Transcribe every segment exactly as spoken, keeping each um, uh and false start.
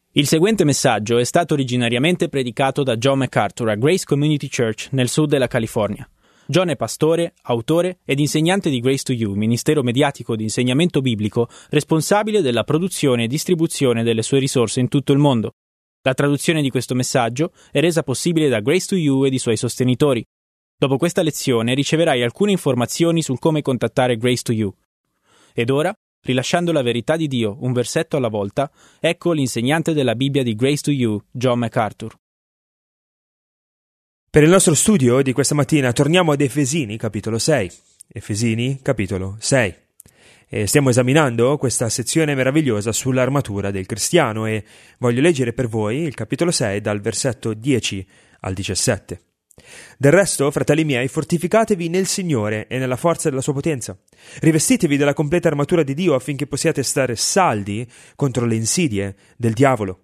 Il seguente messaggio è stato originariamente predicato da John MacArthur a Grace Community Church nel sud della California. John è pastore, autore ed insegnante di Grace to You, ministero mediatico di insegnamento biblico responsabile della produzione e distribuzione delle sue risorse in tutto il mondo. La traduzione di questo messaggio è resa possibile da Grace to You ed i suoi sostenitori. Dopo questa lezione riceverai alcune informazioni sul come contattare Grace to You. Ed ora, rilasciando la verità di Dio un versetto alla volta, ecco l'insegnante della Bibbia di Grace to You, John MacArthur. Per il nostro studio di questa mattina torniamo ad Efesini, capitolo sei. Efesini, capitolo sei. E stiamo esaminando questa sezione meravigliosa sull'armatura del cristiano e voglio leggere per voi il capitolo sei dal versetto dieci al diciassette. Del resto, fratelli miei, fortificatevi nel Signore e nella forza della sua potenza. Rivestitevi della completa armatura di Dio affinché possiate stare saldi contro le insidie del diavolo.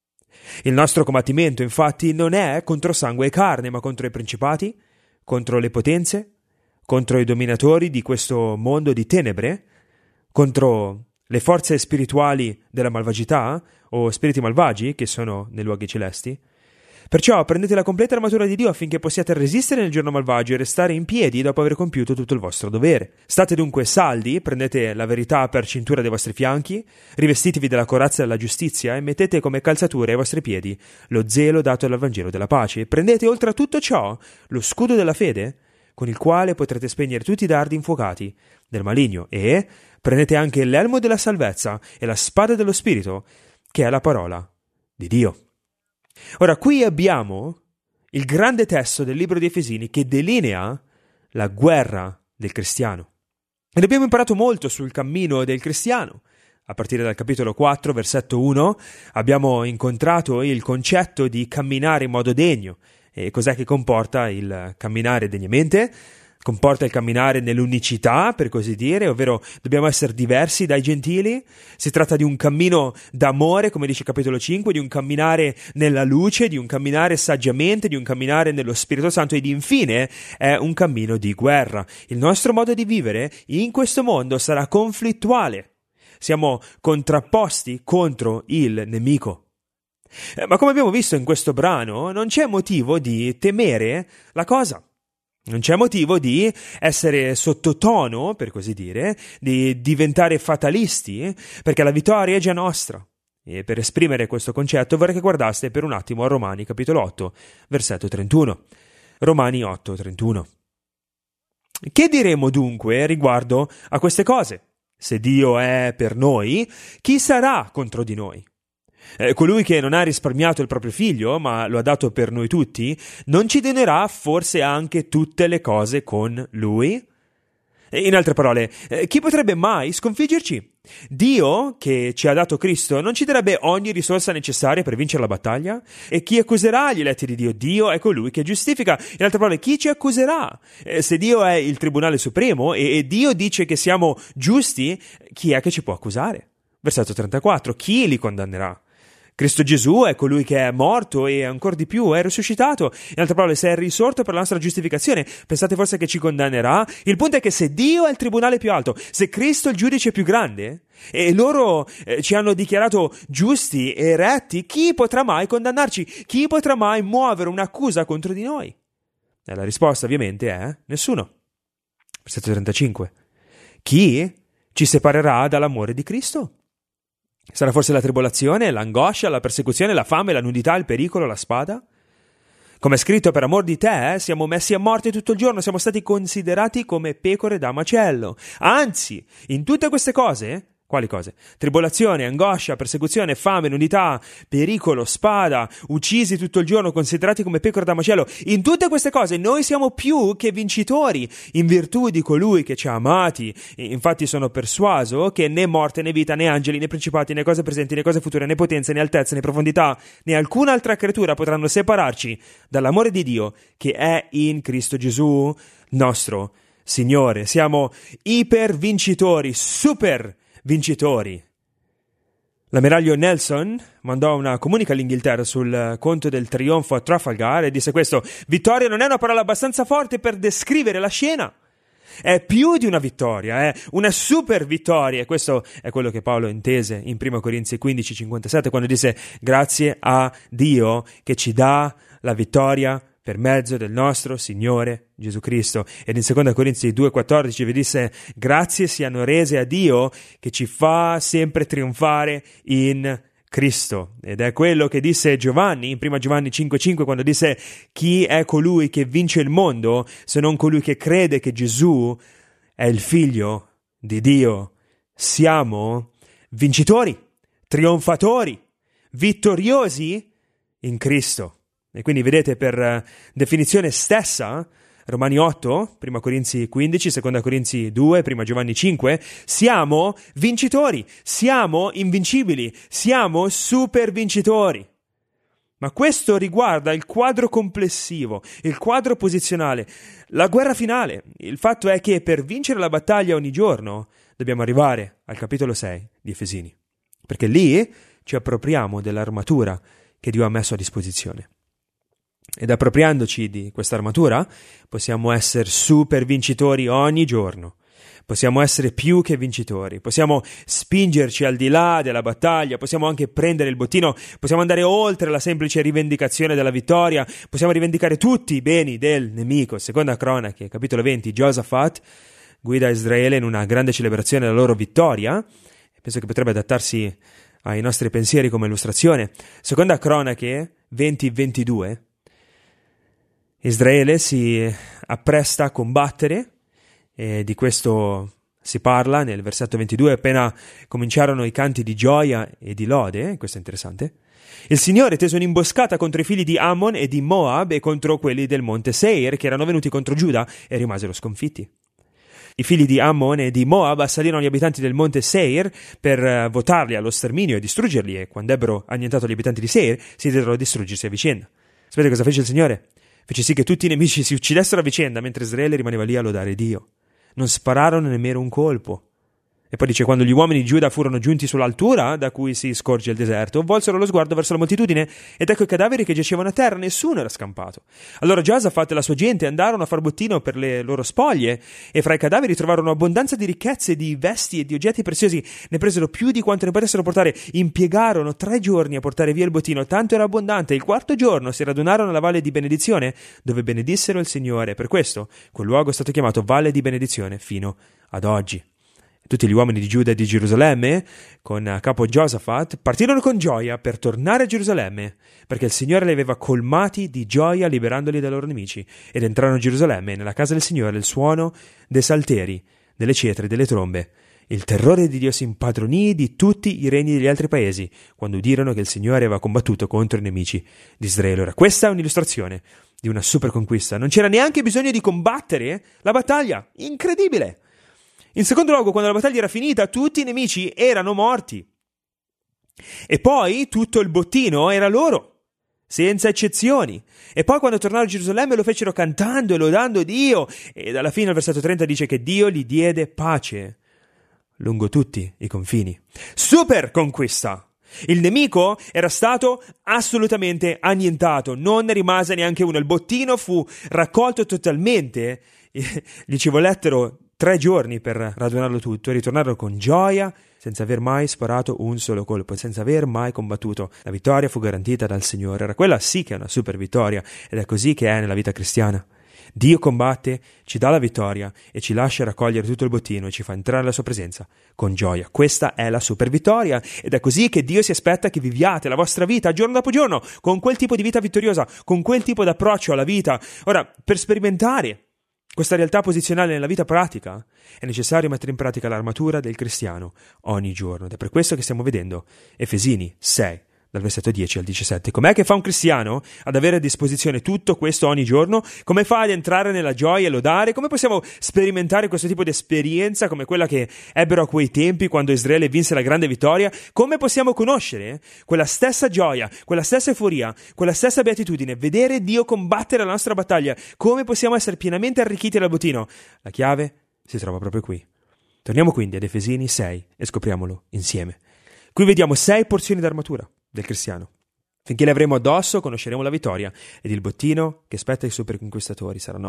Il nostro combattimento, infatti, non è contro sangue e carne, ma contro i principati, contro le potenze, contro i dominatori di questo mondo di tenebre, contro le forze spirituali della malvagità o spiriti malvagi che sono nei luoghi celesti. Perciò prendete la completa armatura di Dio affinché possiate resistere nel giorno malvagio e restare in piedi dopo aver compiuto tutto il vostro dovere. State dunque saldi, prendete la verità per cintura dei vostri fianchi, rivestitevi della corazza della giustizia e mettete come calzature ai vostri piedi lo zelo dato dal Vangelo della pace. Prendete oltre a tutto ciò lo scudo della fede, con il quale potrete spegnere tutti i dardi infuocati del maligno, e prendete anche l'elmo della salvezza e la spada dello Spirito, che è la parola di Dio. Ora, qui abbiamo il grande testo del libro di Efesini che delinea la guerra del cristiano. Ed abbiamo imparato molto sul cammino del cristiano. A partire dal capitolo quattro, versetto uno, abbiamo incontrato il concetto di camminare in modo degno. E cos'è che comporta il camminare degnamente? Comporta il camminare nell'unicità, per così dire, ovvero dobbiamo essere diversi dai gentili. Si tratta di un cammino d'amore, come dice il capitolo cinque, di un camminare nella luce, di un camminare saggiamente, di un camminare nello Spirito Santo ed infine è un cammino di guerra. Il nostro modo di vivere in questo mondo sarà conflittuale. Siamo contrapposti contro il nemico. Eh, ma come abbiamo visto in questo brano, non c'è motivo di temere la cosa. Non c'è motivo di essere sottotono, per così dire, di diventare fatalisti, perché la vittoria è già nostra. E per esprimere questo concetto vorrei che guardaste per un attimo a Romani, capitolo otto, versetto trentuno. Romani otto, trentuno. Che diremo dunque riguardo a queste cose? Se Dio è per noi, chi sarà contro di noi? Eh, colui che non ha risparmiato il proprio figlio, ma lo ha dato per noi tutti, non ci donerà forse anche tutte le cose con lui? In altre parole, eh, chi potrebbe mai sconfiggerci? Dio, che ci ha dato Cristo, non ci darebbe ogni risorsa necessaria per vincere la battaglia? E chi accuserà gli eletti di Dio? Dio è colui che giustifica. In altre parole, chi ci accuserà? Eh, se Dio è il tribunale supremo e, e Dio dice che siamo giusti, chi è che ci può accusare? Versetto trentaquattro, chi li condannerà? Cristo Gesù è colui che è morto e ancora di più è risuscitato. In altre parole, se è risorto per la nostra giustificazione, pensate forse che ci condannerà? Il punto è che se Dio è il tribunale più alto, se Cristo è il giudice più grande, e loro eh, ci hanno dichiarato giusti e retti, chi potrà mai condannarci? Chi potrà mai muovere un'accusa contro di noi? E la risposta ovviamente è nessuno. Versetto trentacinque. Chi ci separerà dall'amore di Cristo? Sarà forse la tribolazione, l'angoscia, la persecuzione, la fame, la nudità, il pericolo, la spada? Come è scritto, per amor di te, eh, siamo messi a morte tutto il giorno, siamo stati considerati come pecore da macello. Anzi, in tutte queste cose, quali cose? Tribolazione, angoscia, persecuzione, fame, nudità, pericolo, spada, uccisi tutto il giorno, considerati come pecore da macello. In tutte queste cose noi siamo più che vincitori, in virtù di colui che ci ha amati. Infatti sono persuaso che né morte, né vita, né angeli, né principati, né cose presenti, né cose future, né potenze, né altezze, né profondità, né alcuna altra creatura potranno separarci dall'amore di Dio che è in Cristo Gesù, nostro Signore. Siamo iper vincitori, super vincitori. L'ammiraglio Nelson mandò una comunica all'Inghilterra sul conto del trionfo a Trafalgar e disse questo: vittoria non è una parola abbastanza forte per descrivere la scena. È più di una vittoria, è una super vittoria. E questo è quello che Paolo intese in primo Corinzi quindici cinquantasette quando disse: grazie a Dio che ci dà la vittoria per mezzo del nostro Signore Gesù Cristo. Ed in seconda Corinzi due quattordici vi disse: grazie siano rese a Dio che ci fa sempre trionfare in Cristo. Ed è quello che disse Giovanni in primo Giovanni cinque cinque quando disse: chi è colui che vince il mondo se non colui che crede che Gesù è il figlio di Dio? Siamo vincitori, trionfatori, vittoriosi in Cristo. E quindi vedete, per definizione stessa, Romani otto, primo Corinzi quindici, seconda Corinzi due, primo Giovanni cinque, siamo vincitori, siamo invincibili, siamo super vincitori. Ma questo riguarda il quadro complessivo, il quadro posizionale, la guerra finale. Il fatto è che per vincere la battaglia ogni giorno dobbiamo arrivare al capitolo sei di Efesini, perché lì ci appropriamo dell'armatura che Dio ha messo a disposizione. Ed appropriandoci di questa armatura possiamo essere super vincitori ogni giorno, possiamo essere più che vincitori, possiamo spingerci al di là della battaglia, possiamo anche prendere il bottino, possiamo andare oltre la semplice rivendicazione della vittoria, possiamo rivendicare tutti i beni del nemico. Seconda Cronache, capitolo venti, Giosafat guida Israele in una grande celebrazione della loro vittoria. Penso che potrebbe adattarsi ai nostri pensieri come illustrazione. Seconda Cronache venti ventidue. Israele si appresta a combattere, e di questo si parla nel versetto ventidue, appena cominciarono i canti di gioia e di lode. Questo è interessante. Il Signore tese un'imboscata contro i figli di Ammon e di Moab e contro quelli del monte Seir, che erano venuti contro Giuda e rimasero sconfitti. I figli di Ammon e di Moab assalirono gli abitanti del monte Seir per votarli allo sterminio e distruggerli, e quando ebbero annientato gli abitanti di Seir si diedero a distruggersi a vicenda. Sapete cosa fece il Signore? Fece sì che tutti i nemici si uccidessero a vicenda, mentre Israele rimaneva lì a lodare Dio. Non spararono nemmeno un colpo. E poi dice: quando gli uomini di Giuda furono giunti sull'altura da cui si scorge il deserto, volsero lo sguardo verso la moltitudine, ed ecco i cadaveri che giacevano a terra, nessuno era scampato. Allora Giosafat e la sua gente andarono a far bottino per le loro spoglie, e fra i cadaveri trovarono abbondanza di ricchezze, di vesti e di oggetti preziosi. Ne presero più di quanto ne potessero portare. Impiegarono tre giorni a portare via il bottino, tanto era abbondante. Il quarto giorno si radunarono alla valle di benedizione, dove benedissero il Signore. Per questo quel luogo è stato chiamato Valle di Benedizione fino ad oggi. Tutti gli uomini di Giuda e di Gerusalemme, con a capo Giosafat, partirono con gioia per tornare a Gerusalemme, perché il Signore li aveva colmati di gioia liberandoli dai loro nemici, ed entrarono a Gerusalemme e nella casa del Signore il suono dei salteri, delle cetre e delle trombe. Il terrore di Dio si impadronì di tutti i regni degli altri paesi, quando udirono che il Signore aveva combattuto contro i nemici di Israele. Ora, questa è un'illustrazione di una super conquista. Non c'era neanche bisogno di combattere la battaglia. Incredibile! In secondo luogo, quando la battaglia era finita, tutti i nemici erano morti. E poi tutto il bottino era loro, senza eccezioni. E poi quando tornarono a Gerusalemme lo fecero cantando e lodando Dio. Ed alla fine il versetto trenta dice che Dio gli diede pace lungo tutti i confini. Super conquista! Il nemico era stato assolutamente annientato, non ne rimase neanche uno. Il bottino fu raccolto totalmente. Gli ci vollettero tre giorni per radunarlo tutto e ritornarono con gioia, senza aver mai sparato un solo colpo, senza aver mai combattuto. La vittoria fu garantita dal Signore. Era quella sì che è una super vittoria, ed è così che è nella vita cristiana. Dio combatte, ci dà la vittoria e ci lascia raccogliere tutto il bottino e ci fa entrare nella sua presenza con gioia. Questa è la super vittoria, ed è così che Dio si aspetta che viviate la vostra vita giorno dopo giorno, con quel tipo di vita vittoriosa, con quel tipo di approccio alla vita. Ora, per sperimentare questa realtà posizionale nella vita pratica è necessario mettere in pratica l'armatura del cristiano ogni giorno, ed è per questo che stiamo vedendo Efesini sei, dal versetto dieci al diciassette. Com'è che fa un cristiano ad avere a disposizione tutto questo ogni giorno? Come fa ad entrare nella gioia e lodare? Come possiamo sperimentare questo tipo di esperienza come quella che ebbero a quei tempi quando Israele vinse la grande vittoria? Come possiamo conoscere quella stessa gioia, quella stessa euforia, quella stessa beatitudine, vedere Dio combattere la nostra battaglia? Come possiamo essere pienamente arricchiti dal bottino? La chiave si trova proprio qui. Torniamo quindi ad Efesini sei e scopriamolo insieme. Qui vediamo sei porzioni d'armatura del cristiano. Finché le avremo addosso conosceremo la vittoria, ed il bottino che spetta ai super conquistatori sarà nostro.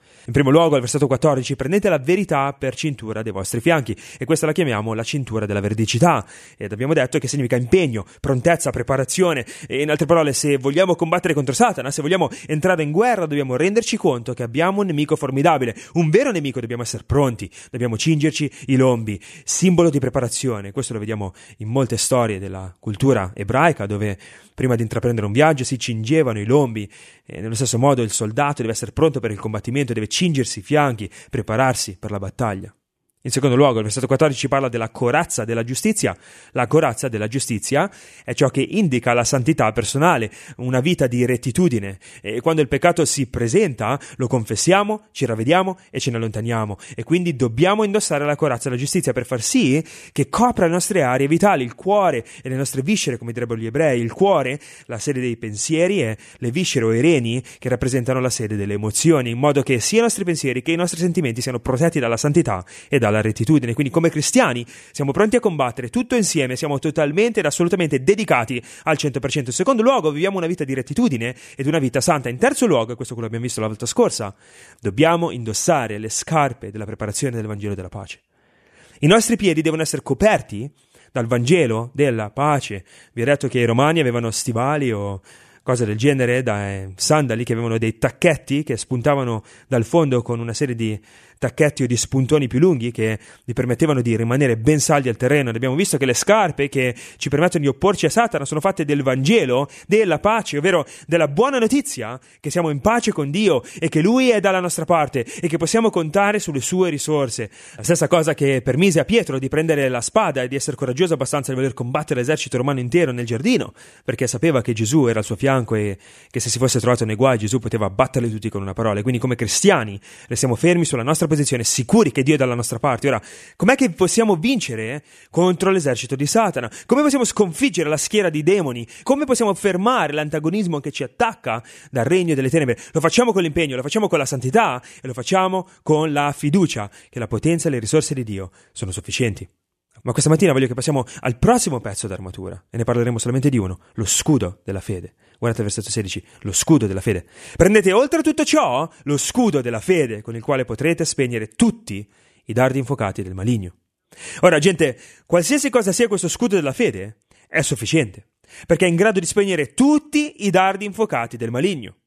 In primo luogo, al versetto quattordici, prendete la verità per cintura dei vostri fianchi, e questa la chiamiamo la cintura della veridicità, ed abbiamo detto che significa impegno, prontezza, preparazione, e in altre parole, se vogliamo combattere contro Satana, se vogliamo entrare in guerra, dobbiamo renderci conto che abbiamo un nemico formidabile, un vero nemico, dobbiamo essere pronti, dobbiamo cingerci i lombi, simbolo di preparazione. Questo lo vediamo in molte storie della cultura ebraica, dove prima di intraprendere un viaggio si cingevano i lombi, e nello stesso modo il soldato deve essere pronto per il combattimento, deve cingersi i fianchi, prepararsi per la battaglia. In secondo luogo, il versetto quattordici parla della corazza della giustizia. La corazza della giustizia è ciò che indica la santità personale, una vita di rettitudine. E quando il peccato si presenta, lo confessiamo, ci ravvediamo e ce ne allontaniamo. E quindi dobbiamo indossare la corazza della giustizia per far sì che copra le nostre aree vitali, il cuore e le nostre viscere, come direbbero gli ebrei. Il cuore, la sede dei pensieri, e le viscere o i reni che rappresentano la sede delle emozioni, in modo che sia i nostri pensieri che i nostri sentimenti siano protetti dalla santità e dalla rettitudine. Quindi come cristiani siamo pronti a combattere tutto insieme, siamo totalmente ed assolutamente dedicati al cento per cento. In secondo luogo, viviamo una vita di rettitudine ed una vita santa. In terzo luogo, e questo quello abbiamo visto la volta scorsa, dobbiamo indossare le scarpe della preparazione del Vangelo della pace. I nostri piedi devono essere coperti dal Vangelo della pace. Vi ho detto che i romani avevano stivali o cose del genere, dai sandali che avevano dei tacchetti che spuntavano dal fondo con una serie di tacchetti o di spuntoni più lunghi che gli permettevano di rimanere ben saldi al terreno. Ed abbiamo visto che le scarpe che ci permettono di opporci a Satana sono fatte del Vangelo della pace, ovvero della buona notizia che siamo in pace con Dio e che Lui è dalla nostra parte e che possiamo contare sulle sue risorse. La stessa cosa che permise a Pietro di prendere la spada e di essere coraggioso abbastanza di voler combattere l'esercito romano intero nel giardino, perché sapeva che Gesù era al suo fianco e che se si fosse trovato nei guai Gesù poteva batterli tutti con una parola. E quindi come cristiani restiamo fermi sulla nostra posizione, sicuri che Dio è dalla nostra parte. Ora, com'è che possiamo vincere contro l'esercito di Satana? Come possiamo sconfiggere la schiera di demoni? Come possiamo fermare l'antagonismo che ci attacca dal regno delle tenebre? Lo facciamo con l'impegno, lo facciamo con la santità e lo facciamo con la fiducia che la potenza e le risorse di Dio sono sufficienti. Ma questa mattina voglio che passiamo al prossimo pezzo d'armatura e ne parleremo solamente di uno, lo scudo della fede. Guardate il versetto sedici, lo scudo della fede. Prendete oltre a tutto ciò lo scudo della fede con il quale potrete spegnere tutti i dardi infuocati del maligno. Ora, gente, qualsiasi cosa sia questo scudo della fede è sufficiente, perché è in grado di spegnere tutti i dardi infuocati del maligno.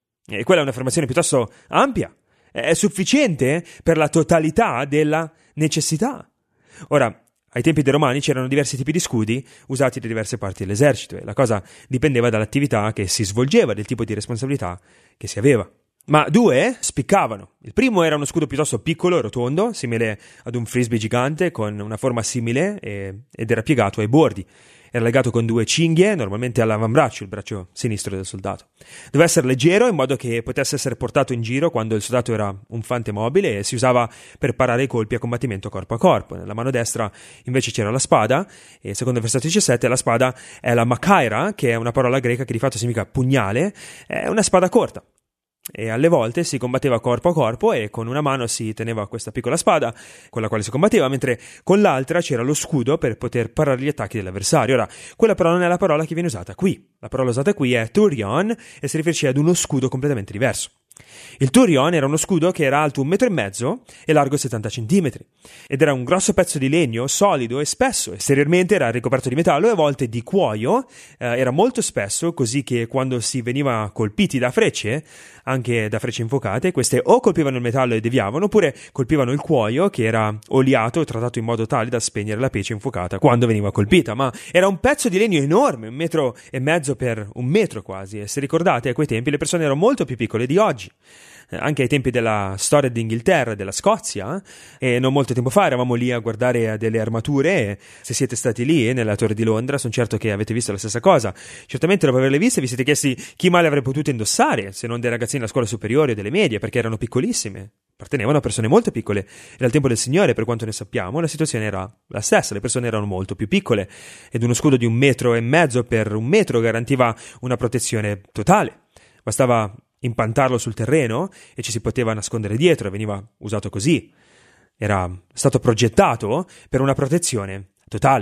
E quella è un'affermazione piuttosto ampia. È sufficiente per la totalità della necessità. Ora, ai tempi dei Romani c'erano diversi tipi di scudi usati da diverse parti dell'esercito e la cosa dipendeva dall'attività che si svolgeva, del tipo di responsabilità che si aveva. Ma due spiccavano. Il primo era uno scudo piuttosto piccolo e rotondo, simile ad un frisbee gigante con una forma simile e, ed era piegato ai bordi. Era legato con due cinghie, normalmente all'avambraccio, il braccio sinistro del soldato. Doveva essere leggero in modo che potesse essere portato in giro quando il soldato era un fante mobile e si usava per parare i colpi a combattimento corpo a corpo. Nella mano destra invece c'era la spada e secondo il versetto diciassette la spada è la makaira, che è una parola greca che di fatto significa pugnale, è una spada corta. E alle volte si combatteva corpo a corpo e con una mano si teneva questa piccola spada con la quale si combatteva, mentre con l'altra c'era lo scudo per poter parare gli attacchi dell'avversario. Ora, quella però non è la parola che viene usata qui. La parola usata qui è turion e si riferisce ad uno scudo completamente diverso. Il turion era uno scudo che era alto un metro e mezzo e largo settanta centimetri ed era un grosso pezzo di legno solido e spesso. Esteriormente era ricoperto di metallo e a volte di cuoio, eh, era molto spesso, così che quando si veniva colpiti da frecce, anche da frecce infuocate, queste o colpivano il metallo e deviavano oppure colpivano il cuoio, che era oliato e trattato in modo tale da spegnere la pece infuocata quando veniva colpita. Ma era un pezzo di legno enorme, un metro e mezzo per un metro quasi, e se ricordate a quei tempi le persone erano molto più piccole di oggi. Anche ai tempi della storia d'Inghilterra e della Scozia, e non molto tempo fa eravamo lì a guardare delle armature, e se siete stati lì nella Torre di Londra sono certo che avete visto la stessa cosa. Certamente dopo averle viste vi siete chiesti chi mai le avrebbe potute indossare, se non dei ragazzini della scuola superiore o delle medie, perché erano piccolissime, appartenevano a persone molto piccole, e al tempo del Signore, per quanto ne sappiamo, la situazione era la stessa, le persone erano molto più piccole ed uno scudo di un metro e mezzo per un metro garantiva una protezione totale. Bastava impantarlo sul terreno e ci si poteva nascondere dietro, e veniva usato così. Era stato progettato per una protezione totale.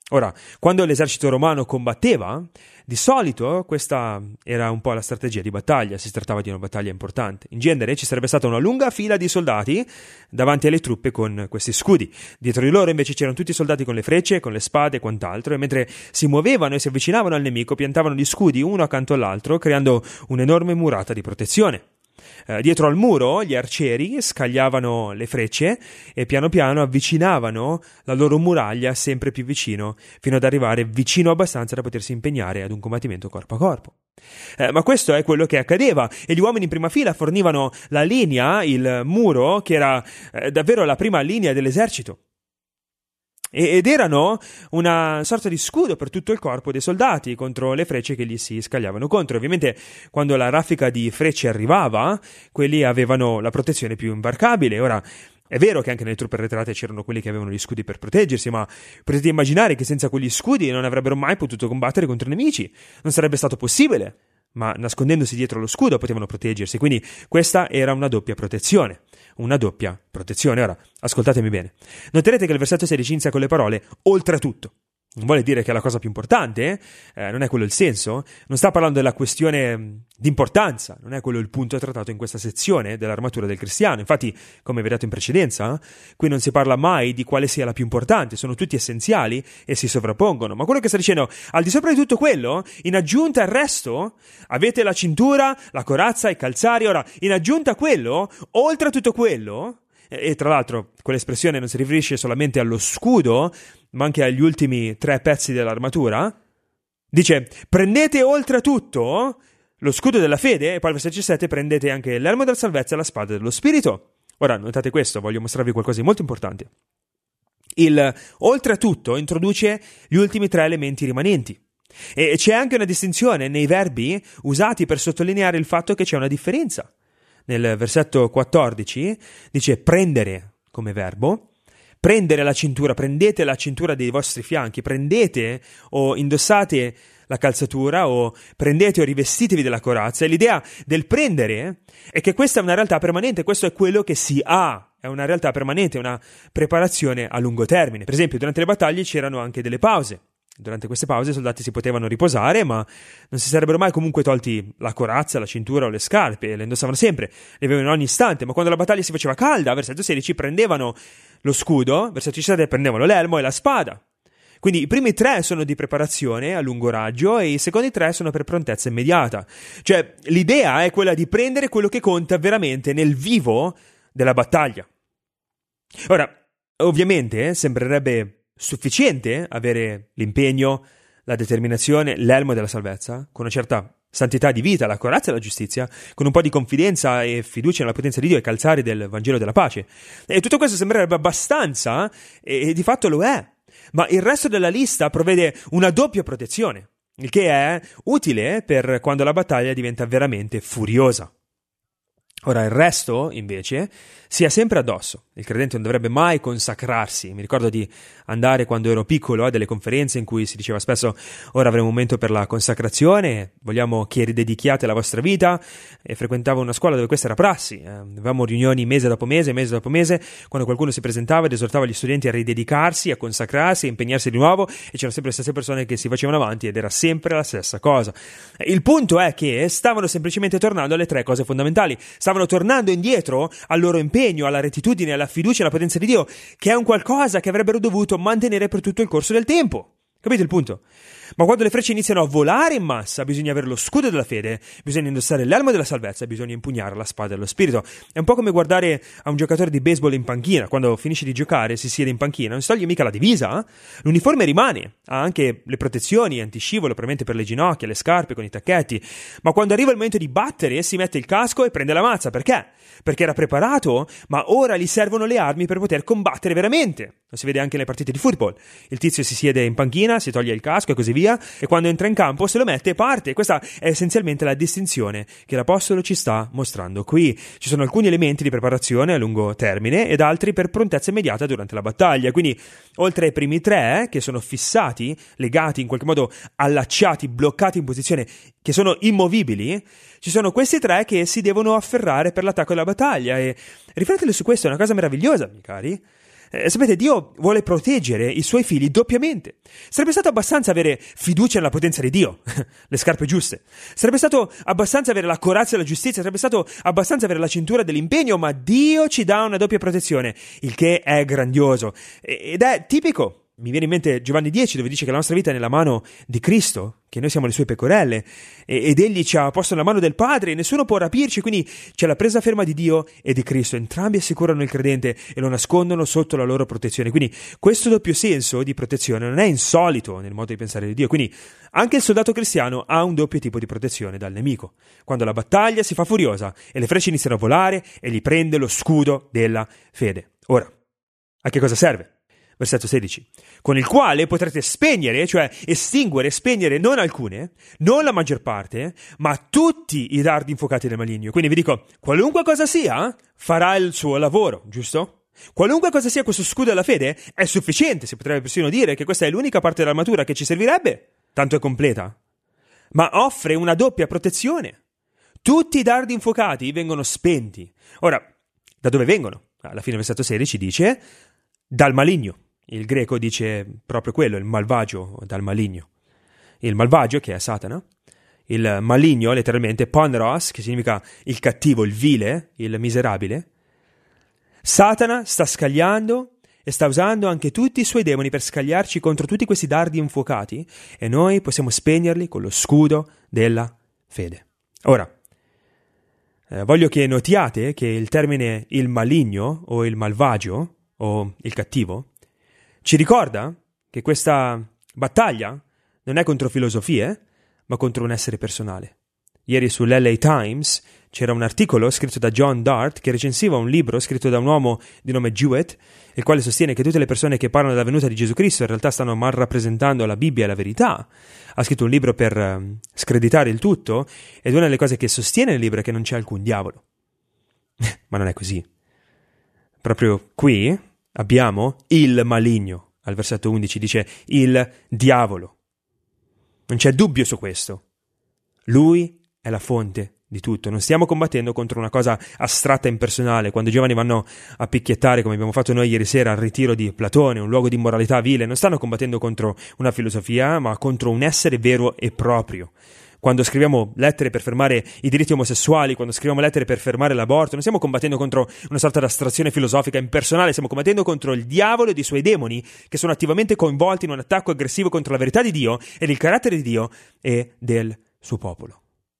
Ora, quando l'esercito romano combatteva, di solito questa era un po' la strategia di battaglia, si trattava di una battaglia importante. In genere ci sarebbe stata una lunga fila di soldati davanti alle truppe con questi scudi. Dietro di loro invece c'erano tutti i soldati con le frecce, con le spade e quant'altro, e mentre si muovevano e si avvicinavano al nemico piantavano gli scudi uno accanto all'altro, creando un'enorme murata di protezione. Eh, dietro al muro gli arcieri scagliavano le frecce e piano piano avvicinavano la loro muraglia sempre più vicino, fino ad arrivare vicino abbastanza da potersi impegnare ad un combattimento corpo a corpo. Eh, ma questo è quello che accadeva, e gli uomini in prima fila fornivano la linea, il muro, che era eh, davvero la prima linea dell'esercito. Ed erano una sorta di scudo per tutto il corpo dei soldati contro le frecce che gli si scagliavano contro. Ovviamente quando la raffica di frecce arrivava, quelli avevano la protezione più imbarcabile. Ora, è vero che anche nelle truppe arretrate c'erano quelli che avevano gli scudi per proteggersi, ma potete immaginare che senza quegli scudi non avrebbero mai potuto combattere contro i nemici. Non sarebbe stato possibile. Ma nascondendosi dietro lo scudo potevano proteggersi, quindi questa era una doppia protezione. Una doppia protezione. Ora, ascoltatemi bene. Noterete che il versetto sedici inizia con le parole oltretutto. Non vuole dire che è la cosa più importante, eh, non è quello il senso, non sta parlando della questione di importanza, non è quello il punto trattato in questa sezione dell'armatura del cristiano. Infatti, come vedete in precedenza, qui non si parla mai di quale sia la più importante, sono tutti essenziali e si sovrappongono. Ma quello che sta dicendo, al di sopra di tutto quello, in aggiunta al resto, avete la cintura, la corazza, i calzari. Ora, in aggiunta a quello, oltre a tutto quello, e tra l'altro quell'espressione non si riferisce solamente allo scudo, ma anche agli ultimi tre pezzi dell'armatura, dice: prendete oltretutto lo scudo della fede, e poi al versetto sette prendete anche l'elmo della salvezza e la spada dello spirito. Ora, notate questo, voglio mostrarvi qualcosa di molto importante. Il oltretutto introduce gli ultimi tre elementi rimanenti. E c'è anche una distinzione nei verbi usati per sottolineare il fatto che c'è una differenza. Nel versetto quattordici dice prendere come verbo, prendere la cintura, prendete la cintura dei vostri fianchi, prendete o indossate la calzatura o prendete o rivestitevi della corazza. E l'idea del prendere è che questa è una realtà permanente, questo è quello che si ha, è una realtà permanente, una preparazione a lungo termine. Per esempio, durante le battaglie c'erano anche delle pause. Durante queste pause i soldati si potevano riposare, ma non si sarebbero mai comunque tolti la corazza, la cintura o le scarpe, le indossavano sempre, le avevano in ogni istante. Ma quando la battaglia si faceva calda, versetto sedici, prendevano lo scudo, versetto diciassette prendevano l'elmo e la spada. Quindi i primi tre sono di preparazione a lungo raggio e i secondi tre sono per prontezza immediata. Cioè, l'idea è quella di prendere quello che conta veramente nel vivo della battaglia. Ora, ovviamente sembrerebbe sufficiente avere l'impegno, la determinazione, l'elmo della salvezza, con una certa santità di vita, la corazza e la giustizia, con un po' di confidenza e fiducia nella potenza di Dio e calzari del Vangelo della pace. E tutto questo sembrerebbe abbastanza, e, e di fatto lo è. Ma il resto della lista prevede una doppia protezione, il che è utile per quando la battaglia diventa veramente furiosa. Ora, il resto, invece, sia sempre addosso. Il credente non dovrebbe mai consacrarsi. Mi ricordo di andare, quando ero piccolo, a delle conferenze in cui si diceva spesso: ora avremo un momento per la consacrazione, vogliamo che ridedichiate la vostra vita. E frequentavo una scuola dove questa era prassi. Eh, avevamo riunioni mese dopo mese, mese dopo mese, quando qualcuno si presentava ed esortava gli studenti a ridedicarsi, a consacrarsi, a impegnarsi di nuovo, e c'erano sempre le stesse persone che si facevano avanti ed era sempre la stessa cosa. Il punto è che stavano semplicemente tornando alle tre cose fondamentali. Stavano tornando indietro al loro impegno, alla rettitudine, alla fiducia e alla potenza di Dio, che è un qualcosa che avrebbero dovuto mantenere per tutto il corso del tempo. Capite il punto? Ma quando le frecce iniziano a volare in massa, bisogna avere lo scudo della fede, bisogna indossare l'elmo della salvezza, bisogna impugnare la spada dello spirito. È un po' come guardare a un giocatore di baseball in panchina. Quando finisce di giocare, si siede in panchina, non si toglie mica la divisa, eh? L'uniforme rimane, ha anche le protezioni antiscivolo, probabilmente per le ginocchia, le scarpe con i tacchetti, ma quando arriva il momento di battere, si mette il casco e prende la mazza. Perché? Perché era preparato, ma ora gli servono le armi per poter combattere veramente. Lo si vede anche nelle partite di football. Il tizio si siede in panchina, si toglie il casco e così via, e quando entra in campo se lo mette e parte. Questa è essenzialmente la distinzione che l'Apostolo ci sta mostrando qui. Ci sono alcuni elementi di preparazione a lungo termine ed altri per prontezza immediata durante la battaglia. Quindi, oltre ai primi tre, che sono fissati, legati, in qualche modo allacciati, bloccati in posizione, che sono immovibili, ci sono questi tre che si devono afferrare per l'attacco della battaglia. E riflettete su questo, è una cosa meravigliosa, miei cari. Eh, sapete, Dio vuole proteggere i suoi figli doppiamente. Sarebbe stato abbastanza avere fiducia nella potenza di Dio, le scarpe giuste. Sarebbe stato abbastanza avere la corazza e la giustizia, sarebbe stato abbastanza avere la cintura dell'impegno, ma Dio ci dà una doppia protezione, il che è grandioso. Ed è tipico. Mi viene in mente Giovanni dieci, dove dice che la nostra vita è nella mano di Cristo, che noi siamo le sue pecorelle, ed Egli ci ha posto nella mano del Padre, e nessuno può rapirci, quindi c'è la presa ferma di Dio e di Cristo. Entrambi assicurano il credente e lo nascondono sotto la loro protezione. Quindi questo doppio senso di protezione non è insolito nel modo di pensare di Dio. Quindi anche il soldato cristiano ha un doppio tipo di protezione dal nemico. Quando la battaglia si fa furiosa e le frecce iniziano a volare, e gli prende lo scudo della fede. Ora, a che cosa serve? Versetto sedici, con il quale potrete spegnere, cioè estinguere, spegnere non alcune, non la maggior parte, ma tutti i dardi infuocati del maligno. Quindi vi dico, qualunque cosa sia, farà il suo lavoro, giusto? Qualunque cosa sia questo scudo della fede è sufficiente, si potrebbe persino dire che questa è l'unica parte dell'armatura che ci servirebbe, tanto è completa, ma offre una doppia protezione. Tutti i dardi infuocati vengono spenti. Ora, da dove vengono? Alla fine del versetto sedici dice, dal maligno. Il greco dice proprio quello, il malvagio dal maligno. Il malvagio, che è Satana, il maligno, letteralmente, panros, che significa il cattivo, il vile, il miserabile. Satana sta scagliando e sta usando anche tutti i suoi demoni per scagliarci contro tutti questi dardi infuocati, e noi possiamo spegnerli con lo scudo della fede. Ora, eh, voglio che notiate che il termine il maligno o il malvagio o il cattivo ci ricorda che questa battaglia non è contro filosofie, ma contro un essere personale. Ieri sull'L A Times c'era un articolo scritto da John Dart che recensiva un libro scritto da un uomo di nome Jewett, il quale sostiene che tutte le persone che parlano della venuta di Gesù Cristo in realtà stanno mal rappresentando la Bibbia e la verità. Ha scritto un libro per uh, screditare il tutto, ed una delle cose che sostiene nel libro è che non c'è alcun diavolo. Ma non è così. Proprio qui abbiamo il maligno. Al versetto undici dice il diavolo. Non c'è dubbio su questo. Lui è la fonte di tutto. Non stiamo combattendo contro una cosa astratta e impersonale. Quando i giovani vanno a picchiettare, come abbiamo fatto noi ieri sera al ritiro di Platone, un luogo di immoralità vile, non stanno combattendo contro una filosofia, ma contro un essere vero e proprio. Quando scriviamo lettere per fermare i diritti omosessuali, quando scriviamo lettere per fermare l'aborto, non stiamo combattendo contro una sorta di astrazione filosofica impersonale, stiamo combattendo contro il diavolo e i suoi demoni che sono attivamente coinvolti in un attacco aggressivo contro la verità di Dio ed il carattere di Dio e del suo popolo.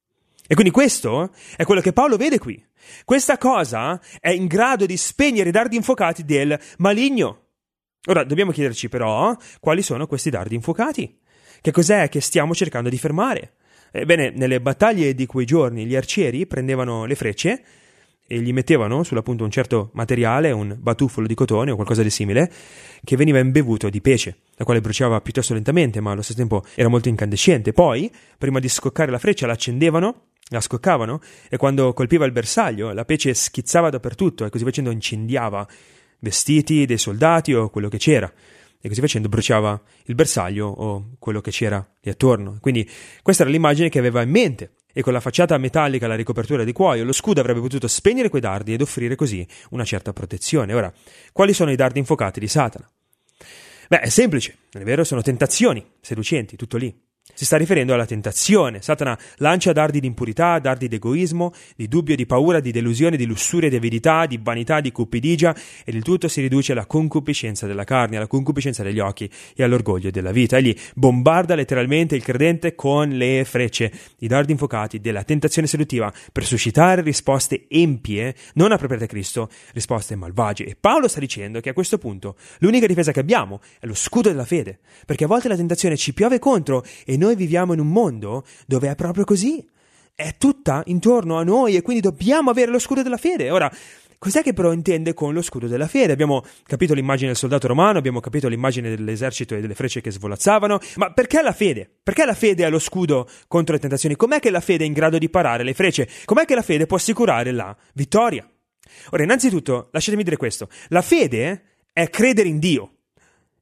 E quindi questo è quello che Paolo vede qui. Questa cosa è in grado di spegnere i dardi infuocati del maligno. Ora, dobbiamo chiederci però quali sono questi dardi infuocati. Che cos'è che stiamo cercando di fermare? Ebbene, nelle battaglie di quei giorni gli arcieri prendevano le frecce e gli mettevano sull'appunto un certo materiale, un batuffolo di cotone o qualcosa di simile, che veniva imbevuto di pece, la quale bruciava piuttosto lentamente, ma allo stesso tempo era molto incandescente. Poi, prima di scoccare la freccia, la accendevano, la scoccavano, e quando colpiva il bersaglio, la pece schizzava dappertutto e così facendo incendiava vestiti dei soldati o quello che c'era. E così facendo bruciava il bersaglio o quello che c'era lì attorno. Quindi questa era l'immagine che aveva in mente. E con la facciata metallica, la ricopertura di cuoio, lo scudo avrebbe potuto spegnere quei dardi ed offrire così una certa protezione. Ora, quali sono i dardi infuocati di Satana? Beh, è semplice, non è vero? Sono tentazioni seducenti, tutto lì. Si sta riferendo alla tentazione. Satana lancia dardi di impurità, dardi di egoismo, di dubbio, di paura, di delusione, di lussuria, di avidità, di vanità, di cupidigia, ed il tutto si riduce alla concupiscenza della carne, alla concupiscenza degli occhi e all'orgoglio della vita. Egli bombarda letteralmente il credente con le frecce, i dardi infuocati della tentazione seduttiva, per suscitare risposte empie, non appropriate a Cristo, risposte malvagie. E Paolo sta dicendo che a questo punto l'unica difesa che abbiamo è lo scudo della fede, perché a volte la tentazione ci piove contro e noi viviamo in un mondo dove è proprio così. È tutta intorno a noi e quindi dobbiamo avere lo scudo della fede. Ora, cos'è che però intende con lo scudo della fede? Abbiamo capito l'immagine del soldato romano, abbiamo capito l'immagine dell'esercito e delle frecce che svolazzavano, ma perché la fede? Perché la fede è lo scudo contro le tentazioni? Com'è che la fede è in grado di parare le frecce? Com'è che la fede può assicurare la vittoria? Ora, innanzitutto, lasciatemi dire questo. La fede è credere in Dio.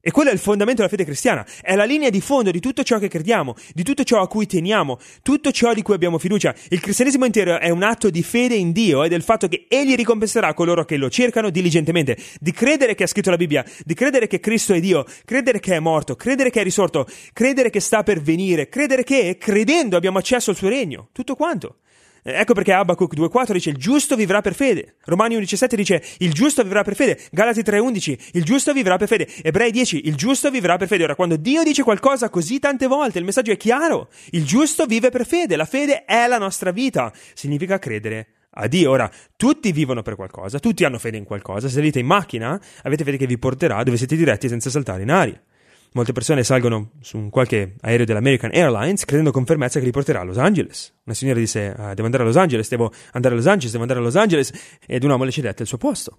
E quello è il fondamento della fede cristiana, è la linea di fondo di tutto ciò che crediamo, di tutto ciò a cui teniamo, tutto ciò di cui abbiamo fiducia. Il cristianesimo intero è un atto di fede in Dio e del fatto che Egli ricompenserà coloro che lo cercano diligentemente, di credere che ha scritto la Bibbia, di credere che Cristo è Dio, credere che è morto, credere che è risorto, credere che sta per venire, credere che, credendo, abbiamo accesso al suo regno, tutto quanto. Ecco perché Abacuc due quattro dice il giusto vivrà per fede, Romani undici sette dice il giusto vivrà per fede, Galati tre undici il giusto vivrà per fede, Ebrei dieci il giusto vivrà per fede. Ora, quando Dio dice qualcosa così tante volte, il messaggio è chiaro: il giusto vive per fede, la fede è la nostra vita, significa credere a Dio. Ora, tutti vivono per qualcosa, tutti hanno fede in qualcosa. Se salite in macchina, avete fede che vi porterà dove siete diretti senza saltare in aria. Molte persone salgono su un qualche aereo dell'American Airlines credendo con fermezza che li porterà a Los Angeles. Una signora disse, ah, devo andare a Los Angeles, devo andare a Los Angeles, devo andare a Los Angeles, ed un uomo le cedette il suo posto.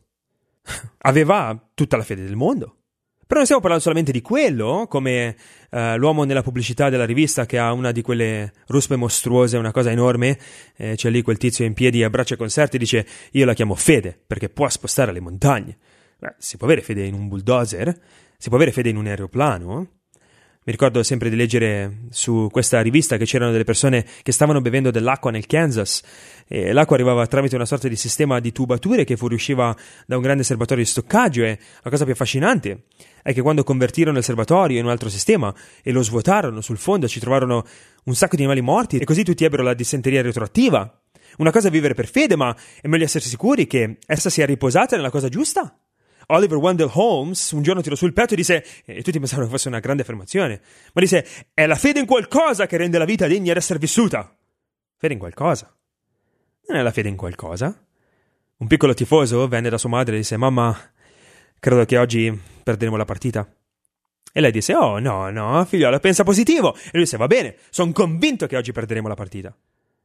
Aveva tutta la fede del mondo. Però non stiamo parlando solamente di quello, come uh, l'uomo nella pubblicità della rivista che ha una di quelle ruspe mostruose, una cosa enorme, eh, c'è lì quel tizio in piedi a braccia conserte e dice, io la chiamo fede, perché può spostare le montagne. Beh, si può avere fede in un bulldozer, si può avere fede in un aeroplano. Mi ricordo sempre di leggere su questa rivista che c'erano delle persone che stavano bevendo dell'acqua nel Kansas e l'acqua arrivava tramite una sorta di sistema di tubature che fuoriusciva da un grande serbatoio di stoccaggio, e la cosa più affascinante è che quando convertirono il serbatoio in un altro sistema e lo svuotarono, sul fondo ci trovarono un sacco di animali morti e così tutti ebbero la dissenteria retroattiva. Una cosa è vivere per fede, ma è meglio essere sicuri che essa sia riposata nella cosa giusta. Oliver Wendell Holmes un giorno tirò sul petto e disse, e tutti pensavano fosse una grande affermazione, ma disse, è la fede in qualcosa che rende la vita degna di essere vissuta. Fede in qualcosa? Non è la fede in qualcosa? Un piccolo tifoso venne da sua madre e disse, mamma, credo che oggi perderemo la partita. E lei disse, oh no, no, figliola, pensa positivo. E lui disse, va bene, sono convinto che oggi perderemo la partita.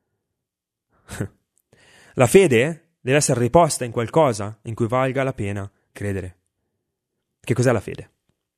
La fede deve essere riposta in qualcosa in cui valga la pena credere. Che cos'è la fede?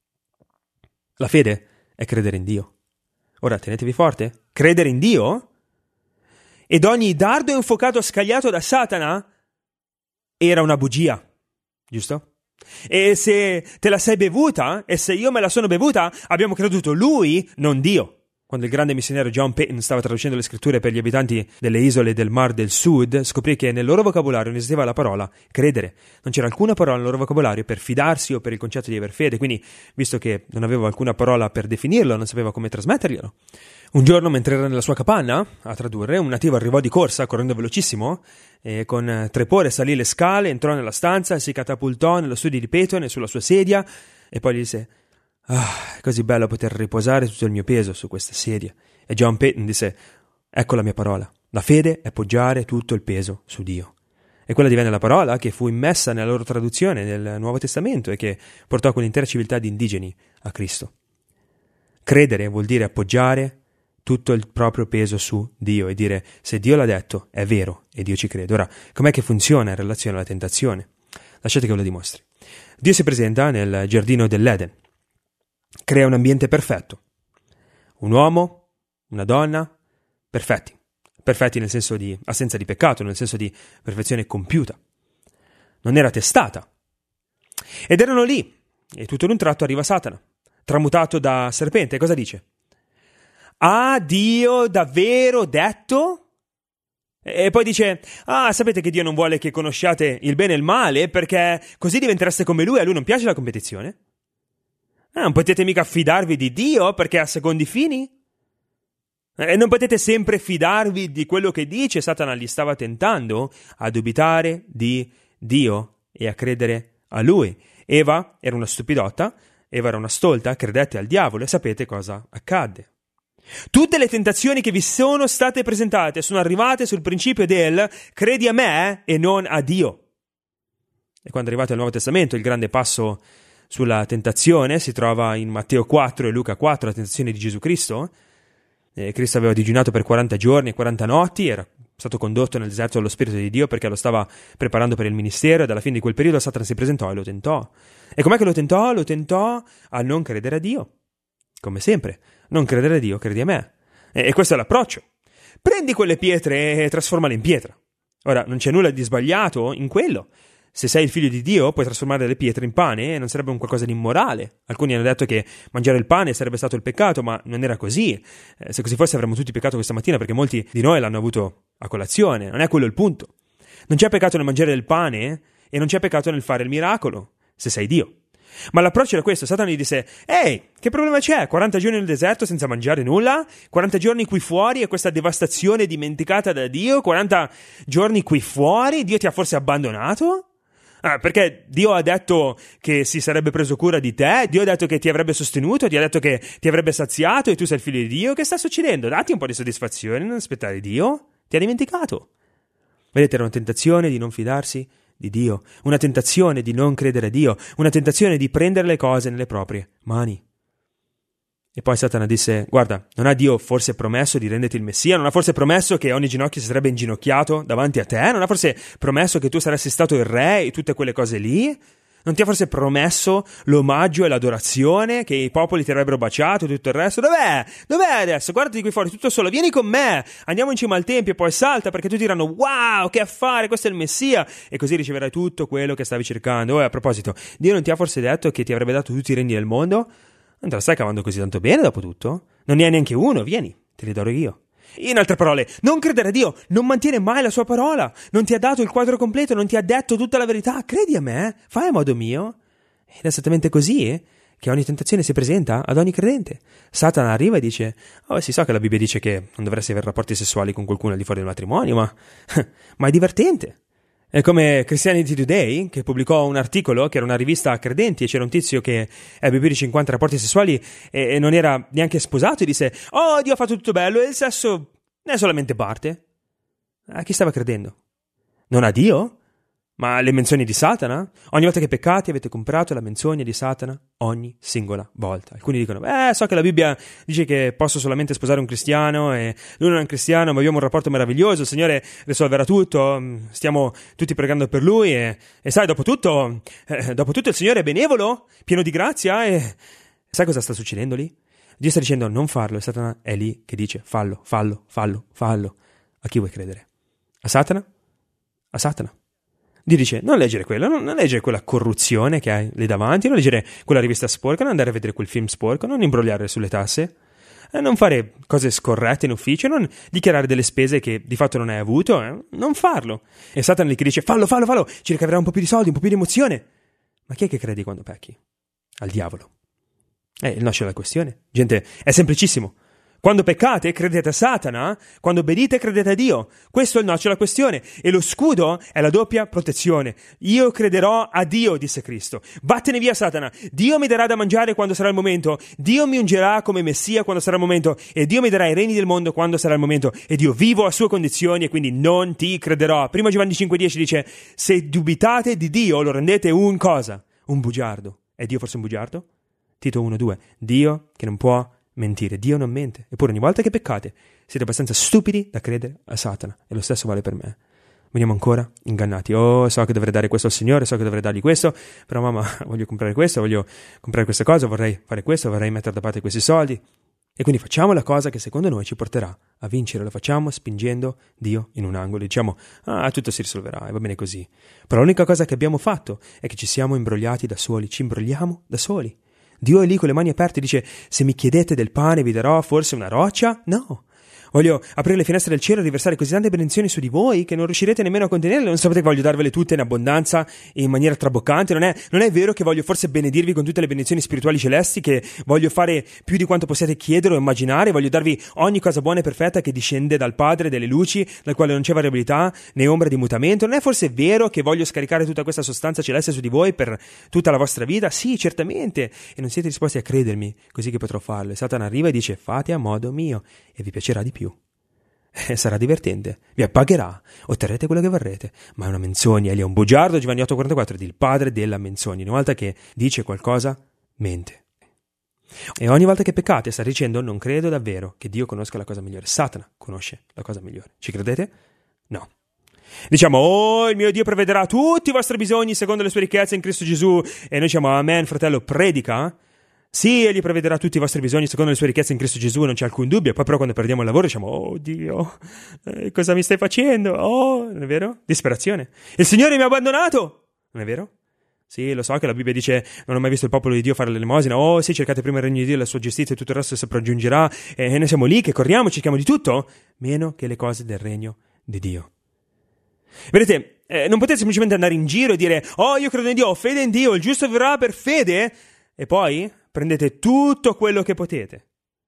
La fede è credere in Dio. Ora, tenetevi forte. Credere in Dio? Ed ogni dardo infuocato scagliato da Satana era una bugia, giusto? E se te la sei bevuta, e se io me la sono bevuta, abbiamo creduto lui, non Dio. Quando il grande missionario John Paton stava traducendo le scritture per gli abitanti delle isole del Mar del Sud, scoprì che nel loro vocabolario non esisteva la parola credere. Non c'era alcuna parola nel loro vocabolario per fidarsi o per il concetto di aver fede, quindi, visto che non aveva alcuna parola per definirlo, non sapeva come trasmetterglielo. Un giorno, mentre era nella sua capanna a tradurre, un nativo arrivò di corsa, correndo velocissimo, e con trepore salì le scale, entrò nella stanza, si catapultò nello studio di Paton e sulla sua sedia, e poi gli disse, ah, è così bello poter riposare tutto il mio peso su questa sedia. E John Paton disse, ecco la mia parola, la fede è poggiare tutto il peso su Dio. E quella divenne la parola che fu immessa nella loro traduzione nel Nuovo Testamento e che portò quell'intera civiltà di indigeni a Cristo. Credere vuol dire appoggiare tutto il proprio peso su Dio e dire, se Dio l'ha detto, è vero e Dio ci crede. Ora, com'è che funziona in relazione alla tentazione? Lasciate che ve lo dimostri. Dio si presenta nel giardino dell'Eden. Crea un ambiente perfetto. Un uomo, una donna, perfetti. Perfetti nel senso di assenza di peccato, nel senso di perfezione compiuta. Non era testata. Ed erano lì, e tutto in un tratto arriva Satana, tramutato da serpente. Cosa dice? Ha Dio davvero detto? E poi dice, ah, sapete che Dio non vuole che conosciate il bene e il male, perché così diventereste come Lui, a Lui non piace la competizione? Ah, non potete mica fidarvi di Dio perché ha secondi fini? E non potete sempre fidarvi di quello che dice. Satana li stava tentando a dubitare di Dio e a credere a Lui. Eva era una stupidotta, Eva era una stolta, credette al diavolo e sapete cosa accadde. Tutte le tentazioni che vi sono state presentate sono arrivate sul principio del credi a me e non a Dio. E quando è arrivato il Nuovo Testamento, il grande passo sulla tentazione si trova in Matteo quattro e Luca quattro, la tentazione di Gesù Cristo. E Cristo aveva digiunato per quaranta giorni e quaranta notti, era stato condotto nel deserto dallo Spirito di Dio perché lo stava preparando per il ministero, e alla fine di quel periodo Satana si presentò e lo tentò. E com'è che lo tentò? Lo tentò a non credere a Dio. Come sempre, non credere a Dio, credi a me. E, e questo è l'approccio. Prendi quelle pietre e trasformale in pietra. Ora, non c'è nulla di sbagliato in quello. se sei il figlio di Dio puoi trasformare le pietre in pane e non sarebbe un qualcosa di immorale. Alcuni hanno detto che mangiare il pane sarebbe stato il peccato, ma non era così. Eh, se così fosse avremmo tutti peccato questa mattina, perché molti di noi l'hanno avuto a colazione. Non è quello il punto. Non c'è peccato nel mangiare il pane e non c'è peccato nel fare il miracolo, se sei Dio. Ma l'approccio era questo. Satana gli disse: ehi, che problema c'è? quaranta giorni nel deserto senza mangiare nulla? quaranta giorni qui fuori e questa devastazione dimenticata da Dio? quaranta giorni qui fuori? Dio ti ha forse abbandonato? Ah, perché Dio ha detto che si sarebbe preso cura di te? Dio ha detto che ti avrebbe sostenuto? Ti ha detto che ti avrebbe saziato e tu sei il figlio di Dio? Che sta succedendo? Datti un po' di soddisfazione, non aspettare Dio? Ti ha dimenticato. Vedete, era una tentazione di non fidarsi di Dio, una tentazione di non credere a Dio, una tentazione di prendere le cose nelle proprie mani. E poi Satana disse: guarda, non ha Dio forse promesso di renderti il Messia? Non ha forse promesso che ogni ginocchio si sarebbe inginocchiato davanti a te? Non ha forse promesso che tu saresti stato il re e tutte quelle cose lì? Non ti ha forse promesso l'omaggio e l'adorazione, che i popoli ti avrebbero baciato e tutto il resto? Dov'è? Dov'è adesso? Guardati qui fuori, tutto solo, vieni con me, andiamo in cima al tempio e poi salta, perché tutti diranno: wow, che affare, questo è il Messia, e così riceverai tutto quello che stavi cercando. Oh, a proposito, Dio non ti ha forse detto che ti avrebbe dato tutti i regni del mondo? Non te la stai cavando così tanto bene dopo tutto? Non ne hai neanche uno, vieni, te li darò io. In altre parole, non credere a Dio, non mantiene mai la sua parola, non ti ha dato il quadro completo, non ti ha detto tutta la verità. Credi a me, fai a modo mio. Ed è esattamente così eh, che ogni tentazione si presenta ad ogni credente. Satana arriva e dice: oh, si sa che la Bibbia dice che non dovresti avere rapporti sessuali con qualcuno al di fuori del matrimonio, ma, ma è divertente. È come Christianity Today, che pubblicò un articolo che era una rivista a credenti, e c'era un tizio che ebbe più di cinquanta rapporti sessuali e, e non era neanche sposato, e disse: oh, Dio ha fatto tutto bello e il sesso ne è solamente parte. A chi stava credendo? Non a Dio? Ma alle menzogne di Satana? Ogni volta che peccate avete comprato la menzogna di Satana? Ogni singola volta. Alcuni dicono: eh, so che la Bibbia dice che posso solamente sposare un cristiano e lui non è un cristiano, ma abbiamo un rapporto meraviglioso, il Signore risolverà tutto, stiamo tutti pregando per lui e, e sai, dopo tutto, eh, dopo tutto il Signore è benevolo, pieno di grazia, e sai cosa sta succedendo lì? Dio sta dicendo: non farlo, e Satana è lì che dice: fallo, fallo, fallo, fallo. A chi vuoi credere? A Satana? A Satana. Dio dice: non leggere quello, non, non leggere quella corruzione che hai lì davanti, non leggere quella rivista sporca, non andare a vedere quel film sporco, non imbrogliare sulle tasse, eh, non fare cose scorrette in ufficio, non dichiarare delle spese che di fatto non hai avuto, eh, non farlo. E Satana lì che dice: fallo, fallo, fallo, ci ricaverà un po' più di soldi, un po' più di emozione. Ma chi è che credi quando pecchi? Al diavolo. Eh, il nocciolo è la questione. Gente, è semplicissimo. Quando peccate, credete a Satana, quando obbedite, credete a Dio. Questo è il nocciolo della questione. E lo scudo è la doppia protezione. Io crederò a Dio, disse Cristo. Vattene via, Satana. Dio mi darà da mangiare quando sarà il momento. Dio mi ungerà come Messia quando sarà il momento. E Dio mi darà i regni del mondo quando sarà il momento. Ed io vivo a sue condizioni e quindi non ti crederò. Primo Giovanni cinque dieci dice: se dubitate di Dio, lo rendete un cosa? Un bugiardo. È Dio forse un bugiardo? Tito uno due. Dio che non può mentire. Dio non mente. Eppure ogni volta che peccate siete abbastanza stupidi da credere a Satana, e lo stesso vale per me. Veniamo ancora ingannati. Oh, so che dovrei dare questo al Signore, so che dovrei dargli questo, però mamma, voglio comprare questo, voglio comprare questa cosa, vorrei fare questo, vorrei mettere da parte questi soldi. E quindi facciamo la cosa che secondo noi ci porterà a vincere. Lo facciamo spingendo Dio in un angolo. Diciamo: ah, tutto si risolverà e va bene così. Però l'unica cosa che abbiamo fatto è che ci siamo imbrogliati da soli. Ci imbrogliamo da soli. Dio è lì con le mani aperte e dice: se mi chiedete del pane vi darò forse una roccia? No. Voglio aprire le finestre del cielo e riversare così tante benedizioni su di voi che non riuscirete nemmeno a contenerle. Non sapete che voglio darvele tutte in abbondanza e in maniera traboccante? Non è, non è vero che voglio forse benedirvi con tutte le benedizioni spirituali celesti, che voglio fare più di quanto possiate chiedere o immaginare? Voglio darvi ogni cosa buona e perfetta che discende dal Padre delle luci, dal quale non c'è variabilità né ombra di mutamento. Non è forse vero che voglio scaricare tutta questa sostanza celeste su di voi per tutta la vostra vita? Sì, certamente. E non siete disposti a credermi, così che potrò farlo. E Satana arriva e dice: fate a modo mio e vi piacerà di più. Eh, sarà divertente, vi appagherà, otterrete quello che vorrete, ma è una menzogna. Lì è un bugiardo. Giovanni otto quarantaquattro, il padre della menzogna. Ogni volta che dice qualcosa, mente. E ogni volta che peccate sta dicendo: non credo davvero che Dio conosca la cosa migliore. Satana conosce la cosa migliore. Ci credete? No. Diciamo: oh, il mio Dio provvederà tutti i vostri bisogni secondo le sue ricchezze in Cristo Gesù. E noi diciamo: amen, fratello, predica. Sì, egli provvederà tutti i vostri bisogni secondo le sue ricchezze in Cristo Gesù, non c'è alcun dubbio. Poi però quando perdiamo il lavoro diciamo: oh Dio, eh, cosa mi stai facendo? Oh, non è vero? Disperazione. Il Signore mi ha abbandonato. non è vero? Sì, lo so che la Bibbia dice non ho mai visto il popolo di Dio fare l'elemosina. Oh sì, cercate prima il regno di Dio e la sua giustizia e tutto il resto si sopraggiungerà. E noi siamo lì che corriamo, cerchiamo di tutto, meno che le cose del regno di Dio. Vedete, eh, non potete semplicemente andare in giro e dire oh io credo in Dio, ho fede in Dio, il giusto vivrà per fede, e poi prendete tutto quello che potete.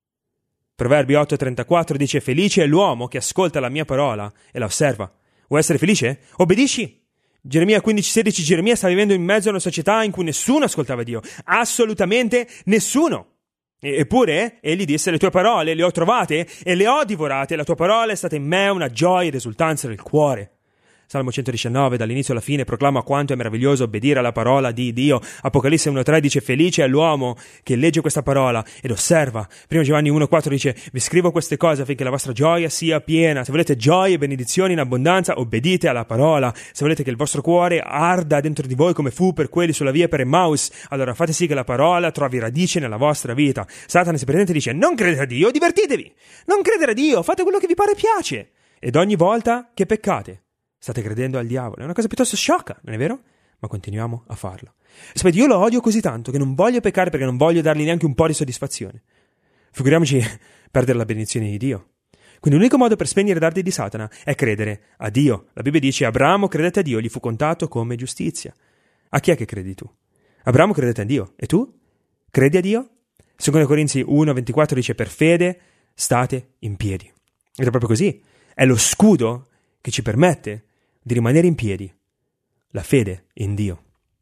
Proverbi otto trentaquattro dice felice è l'uomo che ascolta la mia parola e la osserva. Vuoi essere felice? Obbedisci. Geremia quindici sedici, Geremia sta vivendo in mezzo a una società in cui nessuno ascoltava Dio, assolutamente nessuno. E- eppure egli disse le tue parole le ho trovate e le ho divorate, la tua parola è stata in me una gioia ed esultanza del cuore. Salmo centodiciannove, dall'inizio alla fine, proclama quanto è meraviglioso obbedire alla parola di Dio. Apocalisse uno tre dice felice è l'uomo che legge questa parola ed osserva. Primo Giovanni uno quattro dice vi scrivo queste cose affinché la vostra gioia sia piena. Se volete gioia e benedizioni in abbondanza, obbedite alla parola. Se volete che il vostro cuore arda dentro di voi come fu per quelli sulla via per Emmaus, allora fate sì che la parola trovi radice nella vostra vita. Satana si presenta e dice non credete a Dio, divertitevi. Non credere a Dio, fate quello che vi pare piace. Ed ogni volta che peccate state credendo al diavolo. È una cosa piuttosto sciocca, non è vero? Ma continuiamo a farlo. Sapete, io lo odio così tanto che non voglio peccare perché non voglio dargli neanche un po' di soddisfazione. Figuriamoci perdere la benedizione di Dio. Quindi l'unico modo per spegnere i dardi di Satana è credere a Dio. La Bibbia dice Abramo credette a Dio, gli fu contato come giustizia. A chi è che credi tu? Abramo credette a Dio. E tu? Credi a Dio? Secondo Corinzi uno ventiquattro dice per fede state in piedi. Ed è proprio così. È lo scudo che ci permette di rimanere in piedi, la fede in Dio.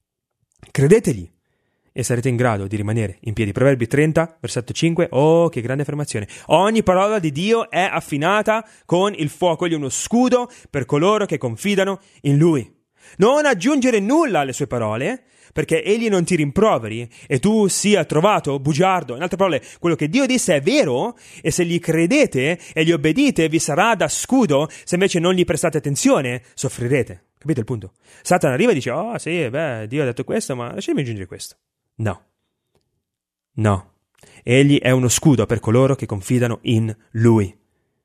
Credetegli e sarete in grado di rimanere in piedi. Proverbi trenta, versetto cinque, oh che grande affermazione. Ogni parola di Dio è affinata con il fuoco, egli è uno scudo per coloro che confidano in Lui. Non aggiungere nulla alle sue parole, perché egli non ti rimproveri e tu sia trovato bugiardo. In altre parole, quello che Dio disse è vero e se gli credete e gli obbedite vi sarà da scudo, se invece non gli prestate attenzione soffrirete. Capite il punto? Satana arriva e dice oh sì, beh, Dio ha detto questo, ma lasciami aggiungere questo. No. No. Egli è uno scudo per coloro che confidano in Lui.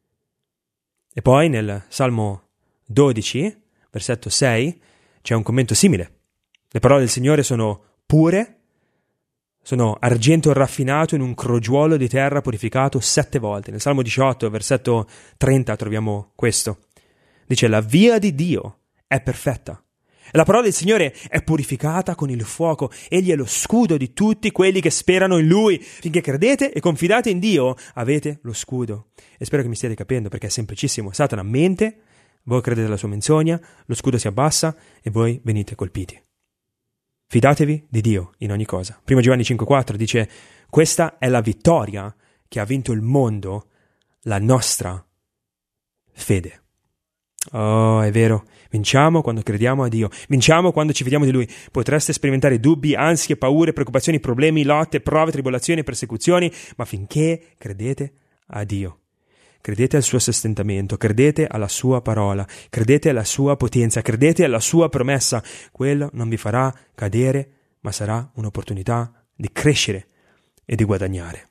E poi nel Salmo dodici, versetto sei, c'è un commento simile. Le parole del Signore sono pure, sono argento raffinato in un crogiuolo di terra purificato sette volte. Nel Salmo diciotto, versetto trenta, troviamo questo. Dice, la via di Dio è perfetta. E la parola del Signore è purificata con il fuoco. Egli è lo scudo di tutti quelli che sperano in Lui. Finché credete e confidate in Dio, avete lo scudo. E spero che mi stiate capendo, perché è semplicissimo. Satana mente, voi credete alla sua menzogna, lo scudo si abbassa e voi venite colpiti. Fidatevi di Dio in ogni cosa. Primo Giovanni cinque quattro dice, questa è la vittoria che ha vinto il mondo, la nostra fede. Oh, è vero, vinciamo quando crediamo a Dio, vinciamo quando ci fidiamo di Lui. Potreste sperimentare dubbi, ansie, paure, preoccupazioni, problemi, lotte, prove, tribolazioni, persecuzioni, ma finché credete a Dio, credete al suo sostentamento, credete alla sua parola, credete alla sua potenza, credete alla sua promessa, quello non vi farà cadere, ma sarà un'opportunità di crescere e di guadagnare.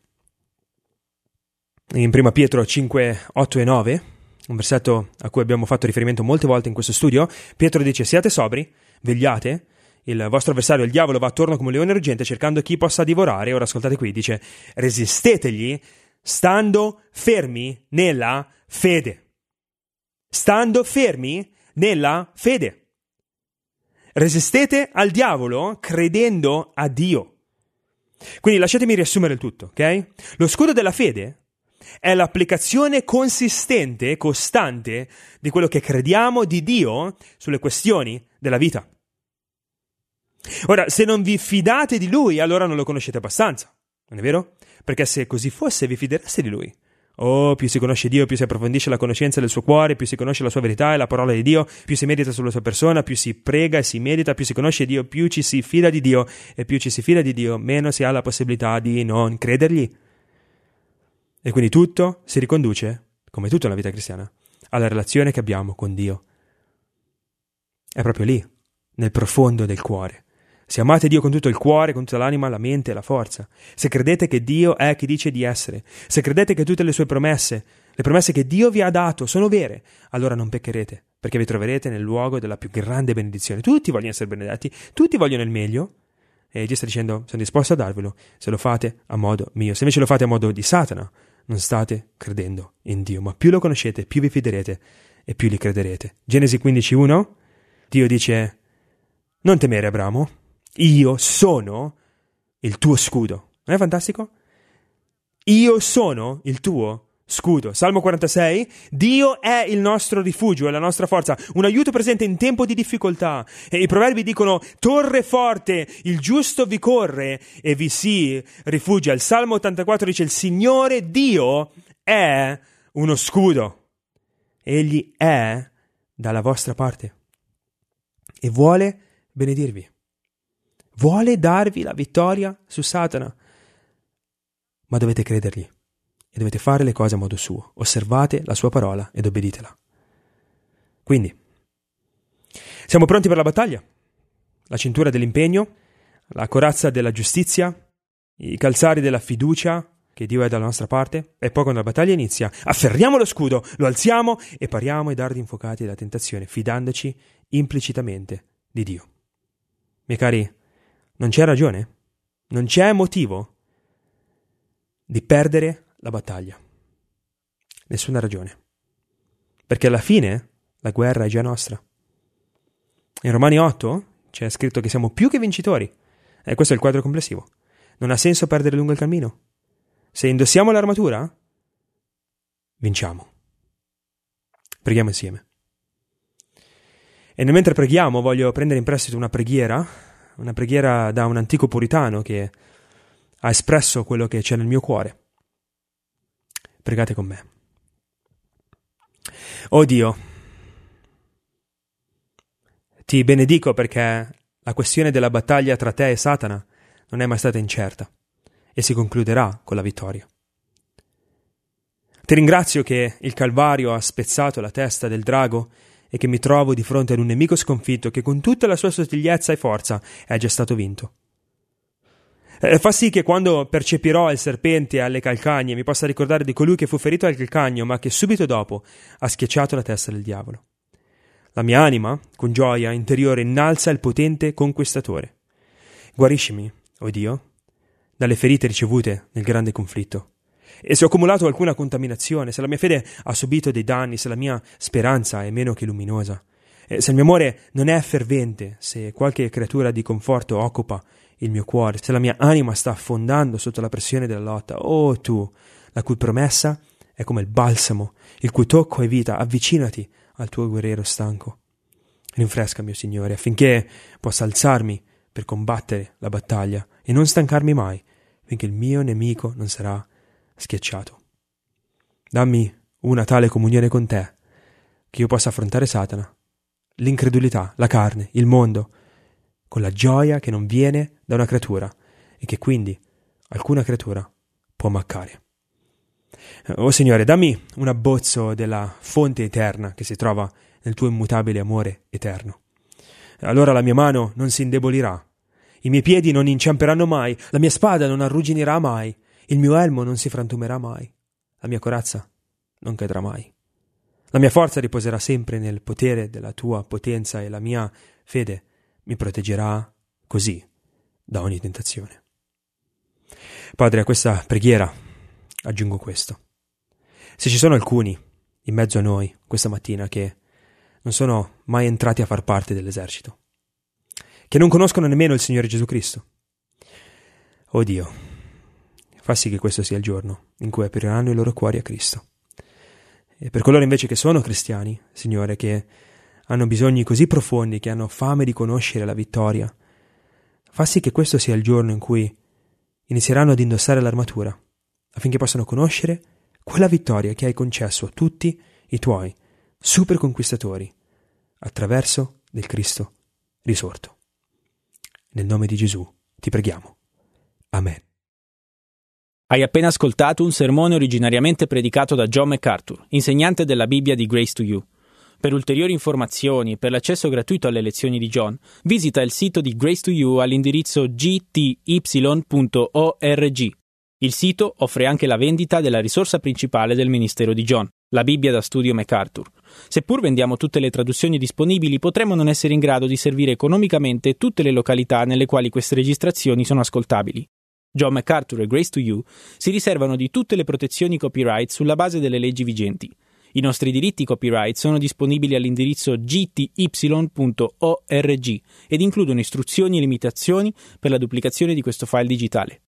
In primo Pietro cinque, otto e nove, un versetto a cui abbiamo fatto riferimento molte volte in questo studio, Pietro dice, siate sobri, vegliate, il vostro avversario, il diavolo, va attorno come un leone ruggente cercando chi possa divorare. Ora ascoltate qui, dice, resistetegli, stando fermi nella fede. Stando fermi nella fede. Resistete al diavolo credendo a Dio. Quindi lasciatemi riassumere il tutto, ok? Lo scudo della fede è l'applicazione consistente e costante di quello che crediamo di Dio sulle questioni della vita. Ora, se non vi fidate di Lui, allora non lo conoscete abbastanza, non è vero? Perché se così fosse, vi fidereste di Lui. Oh, più si conosce Dio, più si approfondisce la conoscenza del suo cuore, più si conosce la sua verità e la parola di Dio, più si medita sulla sua persona, più si prega e si medita, più si conosce Dio, più ci si fida di Dio, e più ci si fida di Dio, meno si ha la possibilità di non credergli. E quindi tutto si riconduce, come tutta la vita cristiana, alla relazione che abbiamo con Dio. È proprio lì, nel profondo del cuore. Se amate Dio con tutto il cuore, con tutta l'anima, la mente e la forza, se credete che Dio è chi dice di essere, se credete che tutte le sue promesse, le promesse che Dio vi ha dato sono vere, allora non peccherete perché vi troverete nel luogo della più grande benedizione. Tutti vogliono essere benedetti, tutti vogliono il meglio, e Dio sta dicendo: sono disposto a darvelo se lo fate a modo mio. Se invece lo fate a modo di Satana, non state credendo in Dio, ma più lo conoscete, più vi fiderete e più gli crederete. Genesi quindici uno, Dio dice: non temere, Abramo, io sono il tuo scudo. Non è fantastico? Io sono il tuo scudo. Salmo quarantasei, Dio è il nostro rifugio, è la nostra forza, un aiuto presente in tempo di difficoltà. E i proverbi dicono: torre forte, il giusto vi corre e vi si rifugia. Il Salmo ottantaquattro dice: il Signore Dio è uno scudo. Egli è dalla vostra parte e vuole benedirvi. Vuole darvi la vittoria su Satana. Ma dovete credergli. E dovete fare le cose a modo suo. Osservate la sua parola ed obbeditela. Quindi, siamo pronti per la battaglia? La cintura dell'impegno, la corazza della giustizia, i calzari della fiducia che Dio è dalla nostra parte. E poi quando la battaglia inizia, afferriamo lo scudo, lo alziamo e pariamo i dardi infuocati della tentazione, fidandoci implicitamente di Dio. Miei cari, non c'è ragione, non c'è motivo di perdere la battaglia. Nessuna ragione. Perché alla fine la guerra è già nostra. In Romani otto c'è scritto che siamo più che vincitori. E questo è il quadro complessivo. Non ha senso perdere lungo il cammino. Se indossiamo l'armatura, vinciamo. Preghiamo insieme. E nel mentre preghiamo voglio prendere in prestito una preghiera, una preghiera da un antico puritano che ha espresso quello che c'è nel mio cuore. Pregate con me. Oh Dio, ti benedico perché la questione della battaglia tra te e Satana non è mai stata incerta e si concluderà con la vittoria. Ti ringrazio che il Calvario ha spezzato la testa del drago e che mi trovo di fronte ad un nemico sconfitto che con tutta la sua sottigliezza e forza è già stato vinto. Eh, fa sì che quando percepirò il serpente alle calcagne mi possa ricordare di colui che fu ferito al calcagno ma che subito dopo ha schiacciato la testa del diavolo. La mia anima, con gioia interiore, innalza il potente conquistatore. Guariscimi, o Dio, dalle ferite ricevute nel grande conflitto. E se ho accumulato alcuna contaminazione, se la mia fede ha subito dei danni, se la mia speranza è meno che luminosa, e se il mio amore non è fervente, se qualche creatura di conforto occupa il mio cuore, se la mia anima sta affondando sotto la pressione della lotta, oh tu, la cui promessa è come il balsamo, il cui tocco è vita, avvicinati al tuo guerriero stanco. Rinfresca, mio Signore, affinché possa alzarmi per combattere la battaglia e non stancarmi mai, finché il mio nemico non sarà schiacciato. Dammi una tale comunione con te, che io possa affrontare Satana, l'incredulità, la carne, il mondo, con la gioia che non viene da una creatura e che quindi alcuna creatura può mancare. Oh Signore, dammi un abbozzo della fonte eterna che si trova nel tuo immutabile amore eterno. Allora la mia mano non si indebolirà, i miei piedi non inciamperanno mai, la mia spada non arrugginirà mai, il mio elmo non si frantumerà mai, la mia corazza non cadrà mai. La mia forza riposerà sempre nel potere della tua potenza e la mia fede mi proteggerà così da ogni tentazione. Padre, a questa preghiera aggiungo questo. Se ci sono alcuni in mezzo a noi questa mattina che non sono mai entrati a far parte dell'esercito, che non conoscono nemmeno il Signore Gesù Cristo, oh Dio, fa sì che questo sia il giorno in cui apriranno i loro cuori a Cristo. E per coloro invece che sono cristiani, Signore, che hanno bisogni così profondi, che hanno fame di conoscere la vittoria, fa sì che questo sia il giorno in cui inizieranno ad indossare l'armatura, affinché possano conoscere quella vittoria che hai concesso a tutti i tuoi super conquistatori attraverso del Cristo risorto. Nel nome di Gesù ti preghiamo. Amen. Hai appena ascoltato un sermone originariamente predicato da John MacArthur, insegnante della Bibbia di Grace to You. Per ulteriori informazioni e per l'accesso gratuito alle lezioni di John, visita il sito di Grace to You all'indirizzo g t y punto org. Il sito offre anche la vendita della risorsa principale del ministero di John, La Bibbia da studio MacArthur. Seppur vendiamo tutte le traduzioni disponibili, potremmo non essere in grado di servire economicamente tutte le località nelle quali queste registrazioni sono ascoltabili. John MacArthur e Grace to You si riservano di tutte le protezioni copyright sulla base delle leggi vigenti. I nostri diritti copyright sono disponibili all'indirizzo g t y punto org ed includono istruzioni e limitazioni per la duplicazione di questo file digitale.